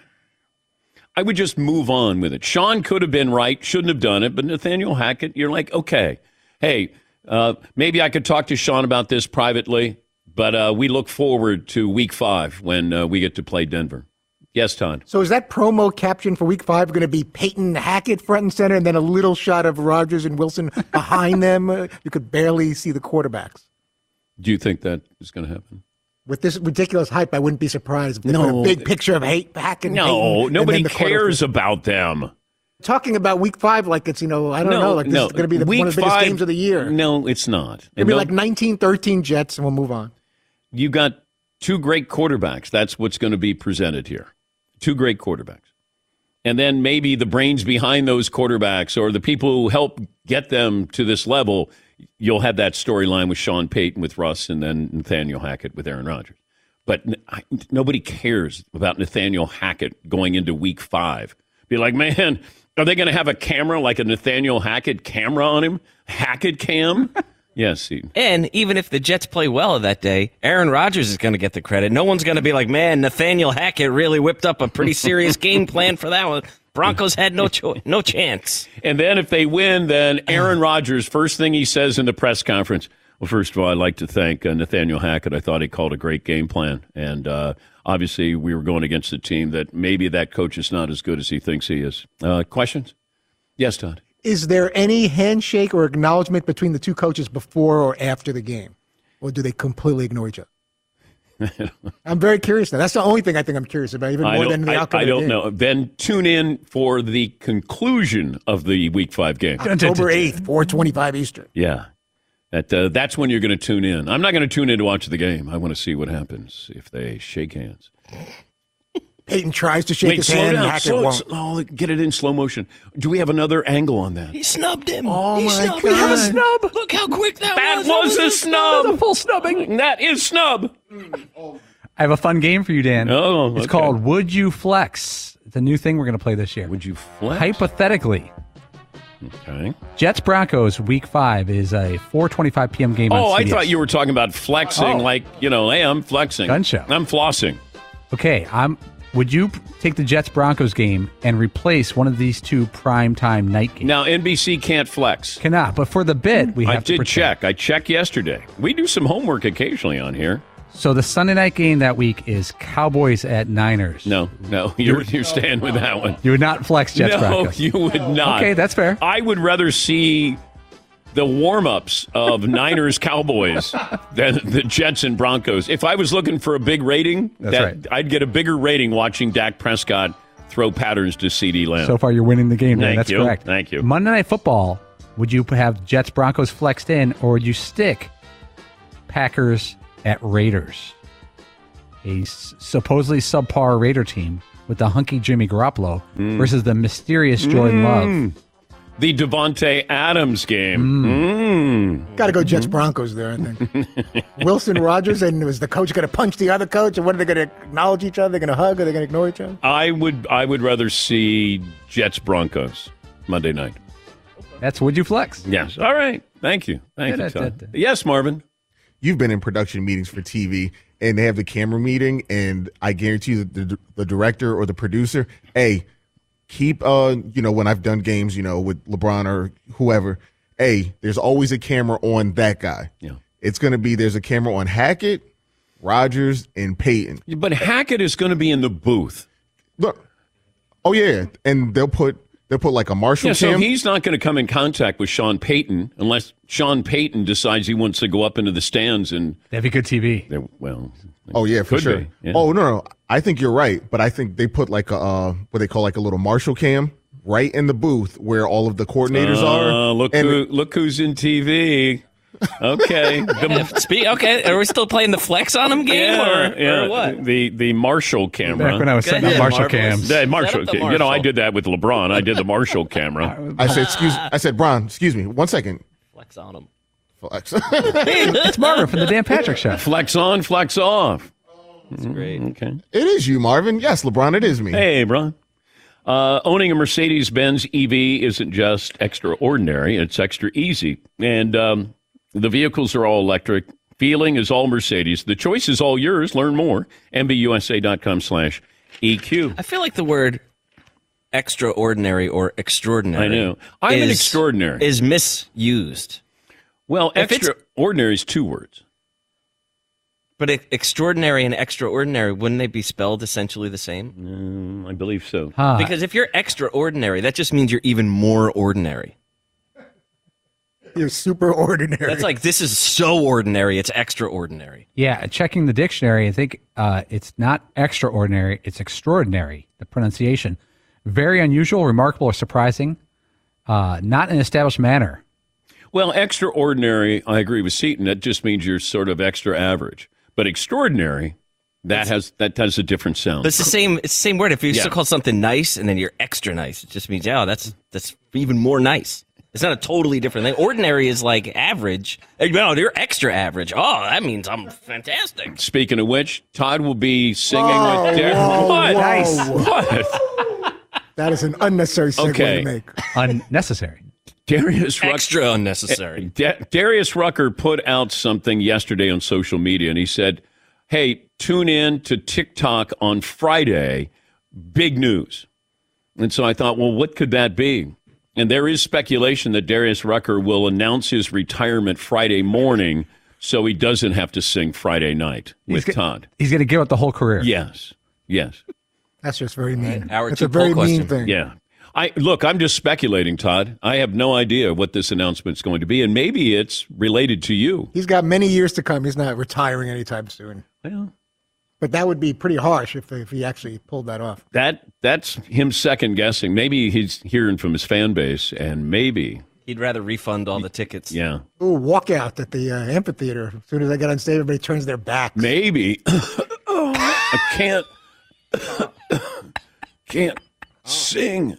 – I would just move on with it. Sean could have been right, shouldn't have done it, but Nathaniel Hackett, you're like, okay, hey, maybe I could talk to Sean about this privately, but we look forward to Week 5 when we get to play Denver. Yes, Todd. So is that promo caption for Week 5 going to be Peyton Hackett front and center and then a little shot of Rodgers and Wilson behind them? You could barely see the quarterbacks. Do you think that is going to happen? With this ridiculous hype, I wouldn't be surprised if they put a big picture of Hackett. No, nobody cares about them. Talking about Week 5 like it's, I don't know, like this is going to be one of the biggest games of the year. No, it's not. It'll be like 19-13 Jets, and we'll move on. You got two great quarterbacks. That's what's going to be presented here. Two great quarterbacks. And then maybe the brains behind those quarterbacks or the people who help get them to this level, you'll have that storyline with Sean Payton with Russ and then Nathaniel Hackett with Aaron Rodgers. But nobody cares about Nathaniel Hackett going into Week 5. Be like, man, are they going to have a camera like a Nathaniel Hackett camera on him? Hackett cam? Yes, Seton. And even if the Jets play well that day, Aaron Rodgers is going to get the credit. No one's going to be like, man, Nathaniel Hackett really whipped up a pretty serious game plan for that one. Broncos had no chance. And then if they win, then Aaron Rodgers, first thing he says in the press conference, well, first of all, I'd like to thank Nathaniel Hackett. I thought he called a great game plan. And obviously we were going against a team that maybe that coach is not as good as he thinks he is. Questions? Yes, Todd. Is there any handshake or acknowledgement between the two coaches before or after the game? Or do they completely ignore each other? I'm very curious now. That's the only thing I think I'm curious about, even more than the outcome of the game. I don't know. Then tune in for the conclusion of the Week 5 game. October 8th, 4:25 Eastern. Yeah. That's when you're going to tune in. I'm not going to tune in to watch the game. I want to see what happens if they shake hands. Peyton tries to shake his hand and Hackett won't. Get it in slow motion. Do we have another angle on that? He snubbed him. Oh, my God. We have a snub. Look how quick that was. That was a snub. That was a full snubbing. That is snub. I have a fun game for you, Dan. Oh, okay. It's called Would You Flex. It's a new thing we're going to play this year. Would you flex? Hypothetically. Okay. Jets-Broncos Week 5 is a 4:25 p.m. game on CBS. I thought you were talking about flexing, like, hey, I'm flexing. Gun show. I'm flossing. Okay, would you take the Jets-Broncos game and replace one of these two primetime night games? Now, NBC can't flex. Cannot, but for the bid, we have to I did check. I checked yesterday. We do some homework occasionally on here. So the Sunday night game that week is Cowboys at Niners. No, you're staying with that one. You would not flex Jets-Broncos. No, you would not. Okay, that's fair. I would rather see the warm-ups of Niners-Cowboys than the Jets and Broncos. If I was looking for a big rating, right. I'd get a bigger rating watching Dak Prescott throw patterns to CeeDee Lamb. So far, you're winning the game, Dan. That's correct. Thank you. Monday Night Football, would you have Jets-Broncos flexed in, or would you stick Packers at Raiders? A supposedly subpar Raider team with the hunky Jimmy Garoppolo versus the mysterious Jordan Love. The Devontae Adams game. Got to go Jets-Broncos there, I think. Wilson, Rodgers, and was the coach going to punch the other coach? And what are they going to acknowledge each other? They're going to hug? Are they going to ignore each other? I would rather see Jets-Broncos Monday night. That's would you flex? Yes. All right. Thank you. Thank you, Todd. Yes, Marvin. You've been in production meetings for TV, and they have the camera meeting, and I guarantee you that the director or the producer, keep, when I've done games, with LeBron or whoever, there's always a camera on that guy. Yeah. It's going to be there's a camera on Hackett, Rodgers, and Peyton. But Hackett is going to be in the booth. Look, and they'll put like a Marshall cam. So he's not going to come in contact with Sean Payton unless Sean Payton decides he wants to go up into the stands and that'd be good TV. Oh yeah, for sure. Yeah. Oh no, I think you're right, but I think they put like a what they call like a little Marshall cam right in the booth where all of the coordinators are. Look who's in TV. Okay. Okay, are we still playing the flex on him game or what? The Marshall camera. Back when I was setting up Marshall cams. Marshall. You know, I did that with LeBron. I did the Marshall camera. I said, Bron, excuse me, 1 second. Flex on him. Flex. It's Marvin from the Dan Patrick Show. Flex on, flex off. That's great. Okay. It is you, Marvin. Yes, LeBron, it is me. Hey, Bron. Owning a Mercedes-Benz EV isn't just extraordinary, it's extra easy. And the vehicles are all electric. Feeling is all Mercedes. The choice is all yours. Learn more. MBUSA.com/EQ. I feel like the word extraordinary or extraordinary. I know. I'm an extraordinary. Is misused. Well, extraordinary is 2 words. But extraordinary and extraordinary, wouldn't they be spelled essentially the same? I believe so. Because if you're extraordinary, that just means you're even more ordinary. You're super ordinary. That's like, this is so ordinary, it's extraordinary. Yeah, checking the dictionary, I think it's not extraordinary, it's extraordinary, the pronunciation. Very unusual, remarkable, or surprising, not in an established manner. Well, extraordinary, I agree with Seton. That just means you're sort of extra average. But extraordinary, that has a different sound. But it's the same word. If you still call something nice and then you're extra nice, it just means, that's even more nice. It's not a totally different thing. Ordinary is like average. No, you're extra average. Oh, that means I'm fantastic. Speaking of which, Todd will be singing with Darius. What? Nice. What? That is an unnecessary segue to make. Unnecessary. Darius Rucker, extra unnecessary. Darius Rucker put out something yesterday on social media, and he said, hey, tune in to TikTok on Friday. Big news. And so I thought, well, what could that be? And there is speculation that Darius Rucker will announce his retirement Friday morning so he doesn't have to sing Friday night with Todd. He's going to give it the whole career. Yes. That's just very mean. Howard, it's a very mean thing. Yeah. I'm just speculating, Todd. I have no idea what this announcement is going to be, and maybe it's related to you. He's got many years to come. He's not retiring anytime soon. Well, but that would be pretty harsh if he actually pulled that off. That's him second guessing. Maybe he's hearing from his fan base, and maybe he'd rather refund all the tickets. Yeah. Ooh, walkout at the amphitheater. As soon as I get on stage, everybody turns their backs. Maybe. I can't sing.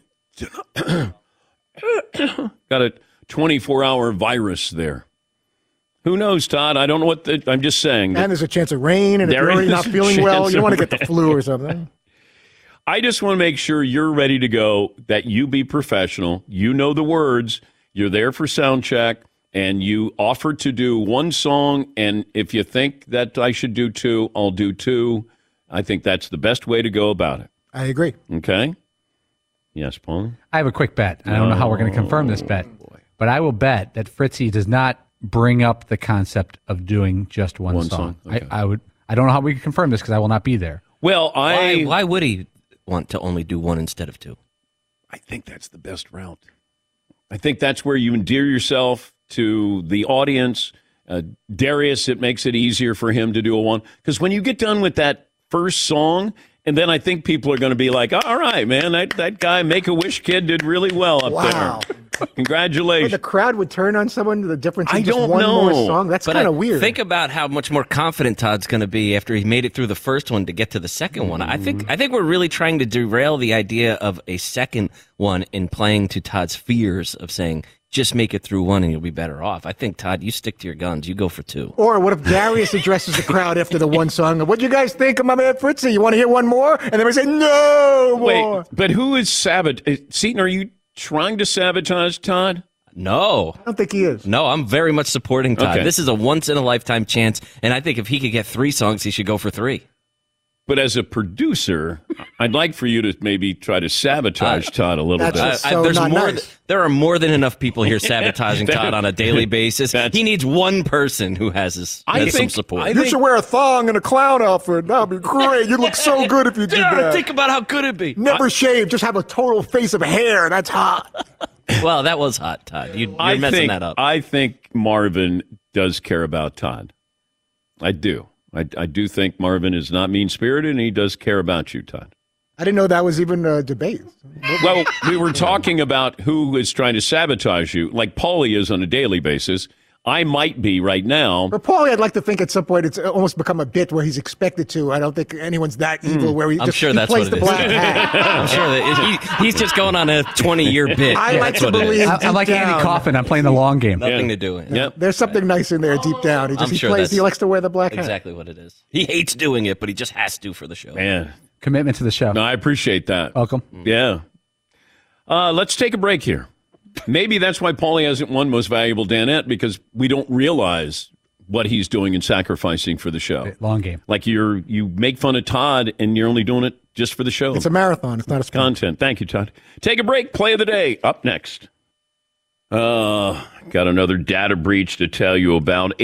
Got a 24-hour virus there. Who knows, Todd? I don't know I'm just saying. And there's a chance of rain, and if you're already not feeling well, you don't want to get the flu or something. I just want to make sure you're ready to go, that you be professional. You know the words. You're there for sound check, and you offer to do 1 song, and if you think that I should do 2, I'll do 2. I think that's the best way to go about it. I agree. Okay? Yes, Paul? I have a quick bet. I don't know how we're going to confirm this bet, but I will bet that Fritzy does not bring up the concept of doing just one song. Okay. I don't know how we can confirm this because I will not be there. Well, Why would he want to only do 1 instead of 2? I think that's the best route. I think that's where you endear yourself to the audience. Darius, it makes it easier for him to do a 1. Because when you get done with that first song, and then I think people are going to be like, all right, man, that guy, Make-A-Wish kid, did really well up there. Congratulations. But the crowd would turn on someone, the difference in I just don't one know. more song? That's kind of weird. Think about how much more confident Todd's going to be after he made it through the first one to get to the second one. I think we're really trying to derail the idea of a second one in playing to Todd's fears of saying, just make it through 1 and you'll be better off. I think, Todd, you stick to your guns. You go for 2. Or what if Darius addresses the crowd after the 1 song? What do you guys think of my man Fritzy? You want to hear 1 more? And then we say, no more. Wait, but who is Seton, are you trying to sabotage Todd? No. I don't think he is. No, I'm very much supporting Todd. Okay. This is a once-in-a-lifetime chance, and I think if he could get 3 songs, he should go for 3. But as a producer, I'd like for you to maybe try to sabotage Todd a little bit. There are more than enough people here sabotaging Todd on a daily basis. He needs one person who has some support. You should wear a thong and a clown outfit. That'd be great. You'd look so good if you did that. Think about how good it'd be. Never shave, just have a total face of hair. That's hot. Well, that was hot, Todd. You're messing that up. I think Marvin does care about Todd. I do. I do think Marvin is not mean-spirited, and he does care about you, Todd. I didn't know that was even a debate. Well, we were talking about who is trying to sabotage you, like Paulie is on a daily basis. I might be right now. For Paulie, I'd like to think at some point it's almost become a bit where he's expected to. I don't think anyone's that evil where he I'm sure that's plays what it the is. black hat. I'm sure that he's just going on a 20-year bit. I like to believe I'm like Andy Kaufman. I'm playing the long game. Nothing to do with it. Yep. There's something nice in there deep down. He likes to wear the black hat. Exactly what it is. He hates doing it, but he just has to for the show. Man. Commitment to the show. No, I appreciate that. Welcome. Yeah. Let's take a break here. Maybe that's why Paulie hasn't won Most Valuable Danette, because we don't realize what he's doing and sacrificing for the show. Long game. Like you make fun of Todd, and you're only doing it just for the show. It's a marathon. It's not a sprint. Content. Thank you, Todd. Take a break. Play of the day. Up next. Got another data breach to tell you about.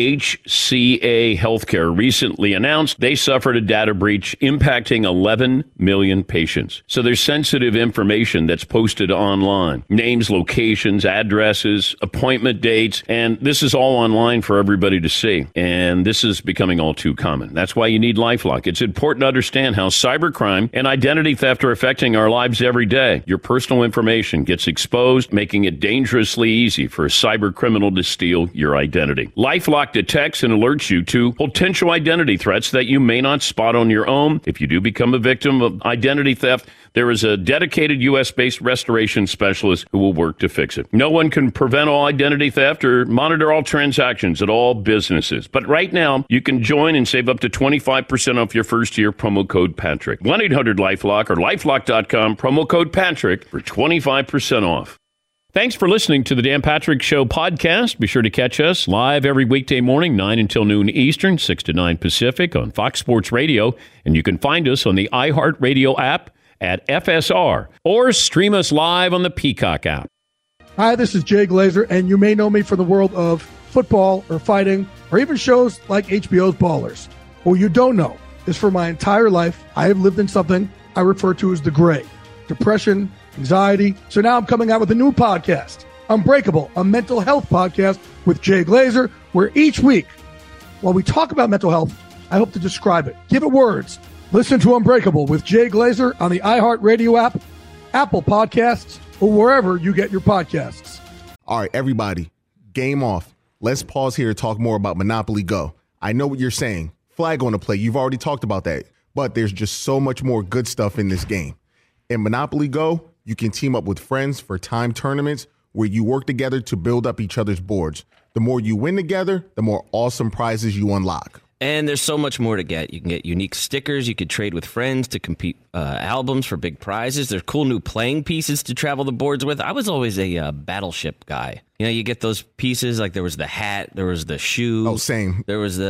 HCA Healthcare recently announced they suffered a data breach impacting 11 million patients. So there's sensitive information that's posted online. Names, locations, addresses, appointment dates, and this is all online for everybody to see. And this is becoming all too common. That's why you need LifeLock. It's important to understand how cybercrime and identity theft are affecting our lives every day. Your personal information gets exposed, making it dangerously easy for a cyber criminal to steal your identity. LifeLock detects and alerts you to potential identity threats that you may not spot on your own. If you do become a victim of identity theft, there is a dedicated U.S.-based restoration specialist who will work to fix it. No one can prevent all identity theft or monitor all transactions at all businesses. But right now, you can join and save up to 25% off your first year. Promo code Patrick. 1-800-LifeLock or LifeLock.com. Promo code Patrick for 25% off. Thanks for listening to the Dan Patrick Show podcast. Be sure to catch us live every weekday morning, 9 until noon Eastern, 6 to 9 Pacific on Fox Sports Radio. And you can find us on the iHeartRadio app at FSR or stream us live on the Peacock app. Hi, this is Jay Glazer, and you may know me from the world of football or fighting or even shows like HBO's Ballers. What you don't know is for my entire life, I have lived in something I refer to as the gray. Depression, anxiety. So now I'm coming out with a new podcast, Unbreakable, a mental health podcast with Jay Glazer, where each week, while we talk about mental health, I hope to describe it, give it words. Listen to Unbreakable with Jay Glazer on the iHeartRadio app, Apple Podcasts, or wherever you get your podcasts. All right, everybody, game off. Let's pause here to talk more about Monopoly Go. I know what you're saying. Flag on the play. You've already talked about that. But there's just so much more good stuff in this game. In Monopoly Go, you can team up with friends for time tournaments where you work together to build up each other's boards. The more you win together, the more awesome prizes you unlock. And there's so much more to get. You can get unique stickers. You could trade with friends to compete albums for big prizes. There's cool new playing pieces to travel the boards with. I was always a Battleship guy. You know, you get those pieces, like there was the hat, there was the shoe. Oh, same.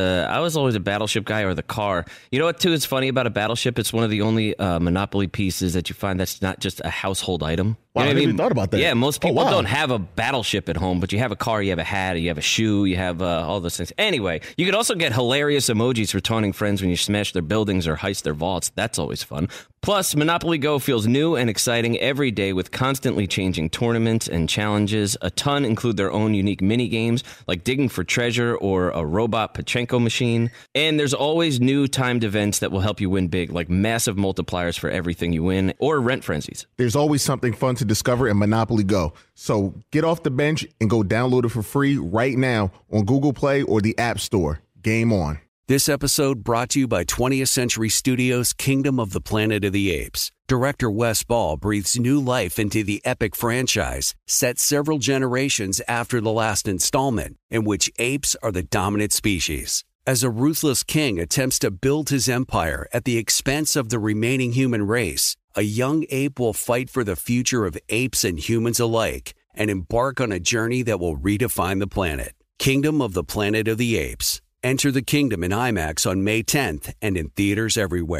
I was always a Battleship guy, or the car. You know what, too, is funny about a Battleship? It's one of the only Monopoly pieces that you find that's not just a household item. Wow, You know I what never even thought about that. Yeah, most people wow. don't have a Battleship at home, but you have a car, you have a hat, you have a shoe, you have all those things. Anyway, you could also get hilarious emojis for taunting friends when you smash their buildings or heist their vaults. That's always fun. Plus, Monopoly Go feels new and exciting every day with constantly changing tournaments and challenges. A ton include their own unique mini games like digging for treasure or a robot Pachinko machine. And there's always new timed events that will help you win big, like massive multipliers for everything you win or rent frenzies. There's always something fun to discover in Monopoly Go. So get off the bench and go download it for free right now on Google Play or the App Store. Game on. This episode brought to you by 20th Century Studios' Kingdom of the Planet of the Apes. Director Wes Ball breathes new life into the epic franchise, set several generations after the last installment, in which apes are the dominant species. As a ruthless king attempts to build his empire at the expense of the remaining human race, a young ape will fight for the future of apes and humans alike and embark on a journey that will redefine the planet. Kingdom of the Planet of the Apes. Enter the kingdom in IMAX on May 10th and in theaters everywhere.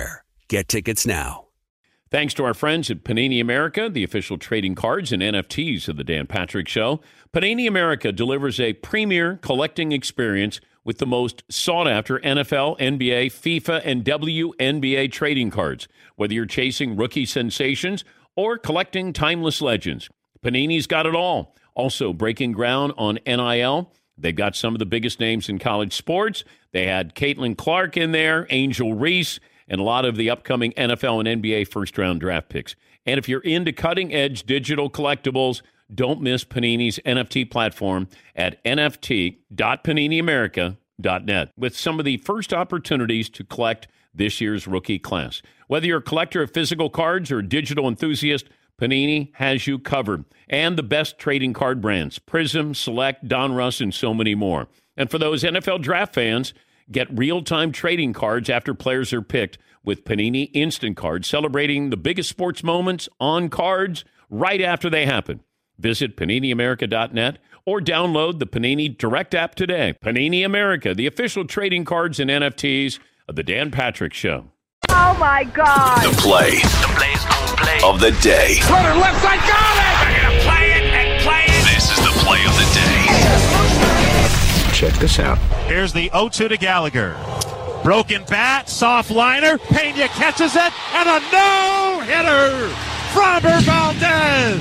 Get tickets now. Thanks to our friends at Panini America, the official trading cards and NFTs of the Dan Patrick Show. Panini America delivers a premier collecting experience with the most sought-after NFL, NBA, FIFA, and WNBA trading cards. Whether you're chasing rookie sensations or collecting timeless legends, Panini's got it all. Also breaking ground on NIL. They've got some of the biggest names in college sports. They had Caitlin Clark in there, Angel Reese, and a lot of the upcoming NFL and NBA first-round draft picks. And if you're into cutting-edge digital collectibles, don't miss Panini's NFT platform at nft.paniniamerica.net with some of the first opportunities to collect this year's rookie class. Whether you're a collector of physical cards or a digital enthusiast, Panini has you covered. And the best trading card brands, Prism, Select, Donruss, and so many more. And for those NFL draft fans, get real-time trading cards after players are picked with Panini Instant Cards, celebrating the biggest sports moments on cards right after they happen. Visit PaniniAmerica.net or download the Panini Direct app today. Panini America, the official trading cards and NFTs of the Dan Patrick Show. Oh, my God. The play of the day. Runner left side, got it! They're going to play it and play it. This is the play of the day. Check this out. Here's the 0-2 to Gallagher. Broken bat, soft liner. Pena catches it, and a no-hitter. Framber Valdez.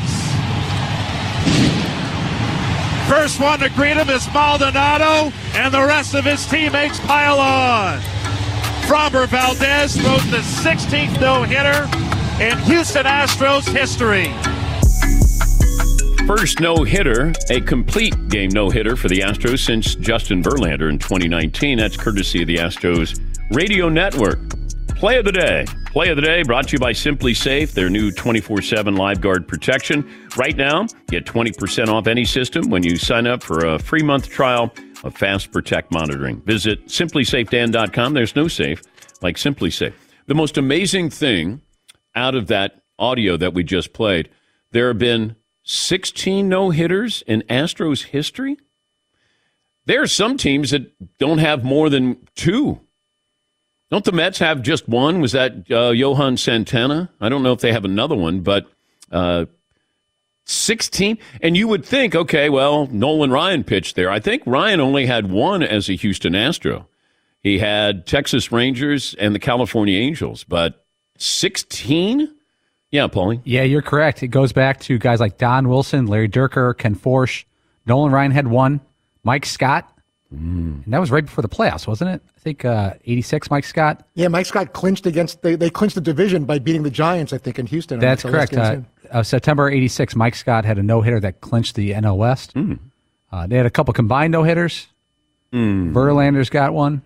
First one to greet him is Maldonado, and the rest of his teammates pile on. Framber Valdez throws the 16th no-hitter in Houston Astros history. First no-hitter, a complete game no-hitter for the Astros since Justin Verlander in 2019. That's courtesy of the Astros Radio Network. Play of the day. Play of the day brought to you by Simply Safe, their new 24/7 live guard protection. Right now, get 20% off any system when you sign up for a free month trial of Fast Protect monitoring. Visit simplysafedan.com. There's no safe like Simply Safe. The most amazing thing out of that audio that we just played, there have been 16 no-hitters in Astros history? There are some teams that don't have more than 2. Don't the Mets have just one? Was that Johan Santana? I don't know if they have another one, but 16? And you would think, okay, well, Nolan Ryan pitched there. I think Ryan only had one as a Houston Astro. He had Texas Rangers and the California Angels, but 16? Yeah, Paulie. Yeah, you're correct. It goes back to guys like Don Wilson, Larry Dierker, Ken Forsch. Nolan Ryan had one. Mike Scott. And that was right before the playoffs, wasn't it? I think 86, Mike Scott. Yeah, Mike Scott clinched they clinched the division by beating the Giants, I think, in Houston. That's correct. September 86, Mike Scott had a no-hitter that clinched the NL West. They had a couple combined no-hitters. Verlander's got one.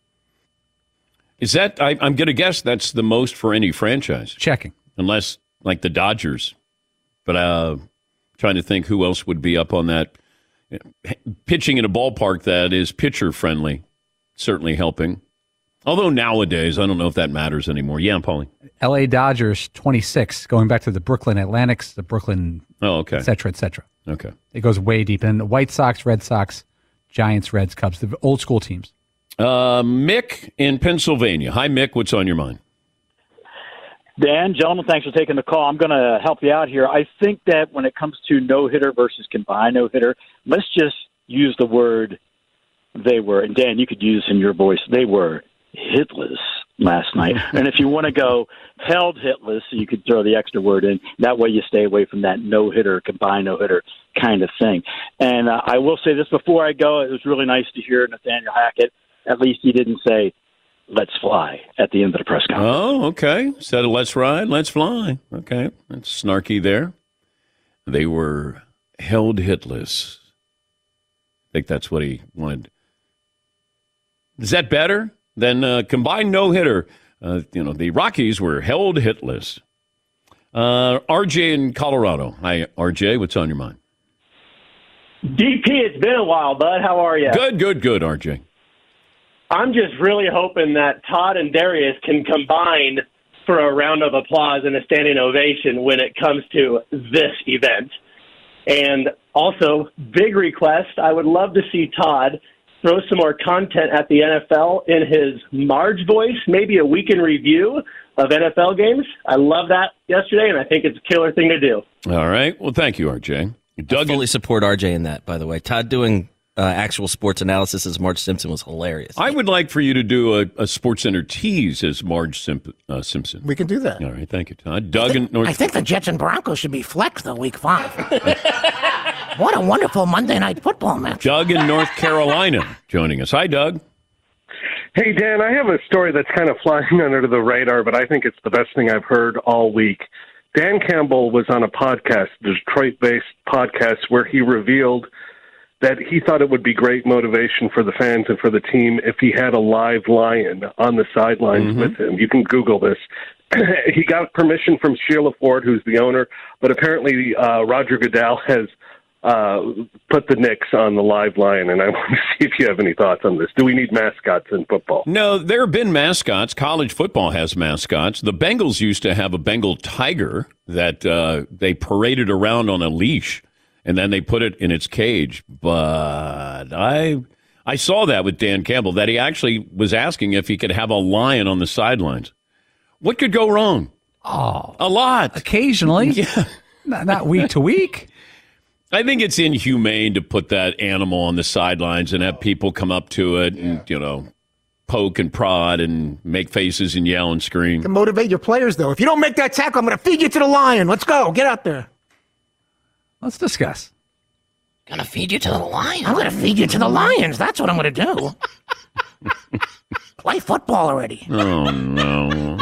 Is that, I'm going to guess that's the most for any franchise. Checking. Unless, like the Dodgers. But trying to think who else would be up on that. Pitching in a ballpark that is pitcher-friendly, certainly helping. Although nowadays, I don't know if that matters anymore. Yeah, Paulie. L.A. Dodgers, 26, going back to the Brooklyn Atlantics, the Brooklyn, et cetera, et cetera. Okay. It goes way deep. And the White Sox, Red Sox, Giants, Reds, Cubs, the old-school teams. Mick in Pennsylvania. Hi, Mick. What's on your mind? Dan, gentlemen, thanks for taking the call. I'm going to help you out here. I think that when it comes to no-hitter versus combined no-hitter, let's just use the word they were. And, Dan, you could use in your voice, they were hitless last night. And if you want to go held hitless, you could throw the extra word in. That way you stay away from that no-hitter, combined no-hitter kind of thing. And I will say this before I go. It was really nice to hear Nathaniel Hackett. At least he didn't say, let's fly at the end of the press conference. Oh, okay. Instead of let's ride, let's fly. Okay. That's snarky there. They were held hitless. I think that's what he wanted. Is that better than combined no-hitter? The Rockies were held hitless. RJ in Colorado. Hi, RJ. What's on your mind? DP, it's been a while, bud. How are you? Good, RJ. I'm just really hoping that Todd and Darius can combine for a round of applause and a standing ovation when it comes to this event. And also, big request, I would love to see Todd throw some more content at the NFL in his Marge voice, maybe a week in review of NFL games. I love that yesterday, and I think it's a killer thing to do. All right. Well, thank you, RJ. I fully support RJ in that, by the way. Todd doing actual sports analysis as Marge Simpson was hilarious. I would like for you to do a SportsCenter tease as Marge Simpson. We can do that. All right. Thank you, Todd. Doug in North. I think the Jets and Broncos should be flexed though, week 5. What a wonderful Monday Night Football match. Doug in North Carolina joining us. Hi, Doug. Hey, Dan, I have a story that's kind of flying under the radar, but I think it's the best thing I've heard all week. Dan Campbell was on a podcast, a Detroit-based podcast, where he revealed that he thought it would be great motivation for the fans and for the team if he had a live lion on the sidelines with him. You can Google this. He got permission from Sheila Ford, who's the owner, but apparently Roger Goodell has put the Knicks on the live lion, and I want to see if you have any thoughts on this. Do we need mascots in football? No, there have been mascots. College football has mascots. The Bengals used to have a Bengal tiger that they paraded around on a leash, and then they put it in its cage. But I saw that with Dan Campbell, that he actually was asking if he could have a lion on the sidelines. What could go wrong? Oh, a lot. Occasionally. Yeah. Not week to week. I think it's inhumane to put that animal on the sidelines and have people come up to it and, poke and prod and make faces and yell and scream. To motivate your players, though. If you don't make that tackle, I'm going to feed you to the lion. Let's go. Get out there. Let's discuss. Gonna feed you to the lions? I'm going to feed you to the lions. That's what I'm going to do. Play football already. Oh, no.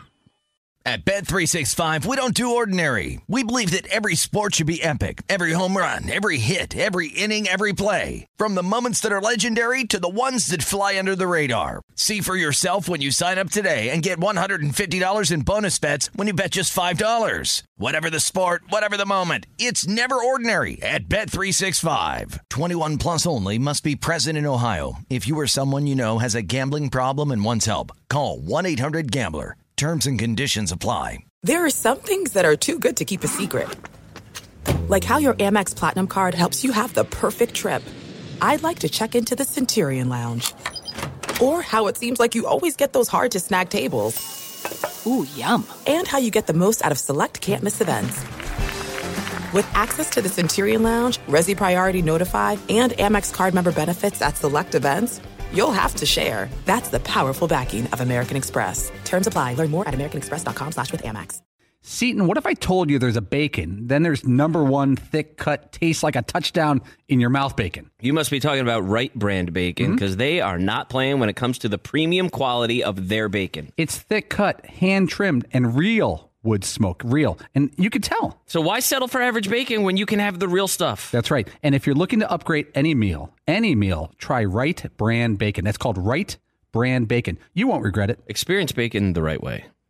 At Bet365, we don't do ordinary. We believe that every sport should be epic. Every home run, every hit, every inning, every play. From the moments that are legendary to the ones that fly under the radar. See for yourself when you sign up today and get $150 in bonus bets when you bet just $5. Whatever the sport, whatever the moment, it's never ordinary at Bet365. 21 plus only. Must be present in Ohio. If you or someone you know has a gambling problem and wants help, call 1-800-GAMBLER. Terms and conditions apply. There are some things that are too good to keep a secret. Like how your Amex Platinum card helps you have the perfect trip. I'd like to check into the Centurion Lounge. Or how it seems like you always get those hard-to-snag tables. Ooh, yum. And how you get the most out of select can't-miss events. With access to the Centurion Lounge, Resi Priority Notify, and Amex card member benefits at select events, you'll have to share. That's the powerful backing of American Express. Terms apply. Learn more at americanexpress.com/withAmex. Seton, what if I told you there's a bacon, then there's number one thick cut, tastes like a touchdown in your mouth bacon? You must be talking about Wright brand bacon, because they are not playing when it comes to the premium quality of their bacon. It's thick cut, hand trimmed, and real wood smoke, real. And you can tell. So why settle for average bacon when you can have the real stuff? That's right. And if you're looking to upgrade any meal, try Wright brand bacon. That's called Wright brand bacon. You won't regret it. Experience bacon the right way.